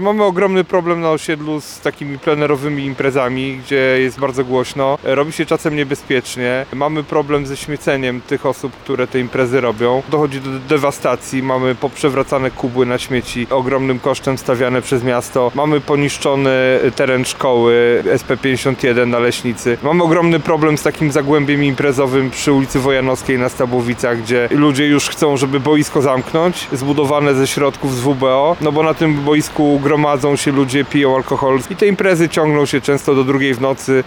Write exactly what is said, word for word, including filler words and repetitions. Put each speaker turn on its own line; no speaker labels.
Mamy ogromny problem na osiedlu z takimi plenerowymi imprezami, gdzie jest bardzo głośno. Robi się czasem niebezpiecznie. Mamy problem ze śmieceniem tych osób, które te imprezy robią. Dochodzi do dewastacji. Mamy poprzewracane kubły na śmieci, ogromnym kosztem stawiane przez miasto. Mamy poniszczony teren szkoły S P pięćdziesiąt jeden na Leśnicy. Mamy ogromny problem z takim zagłębiem imprezowym przy ulicy Wojanowskiej na Stabowicach, gdzie ludzie już chcą, żeby boisko zamknąć, zbudowane ze środków z W B O, no bo na tym boisku gromadzą się ludzie, piją alkohol i te imprezy ciągną się często do drugiej w nocy.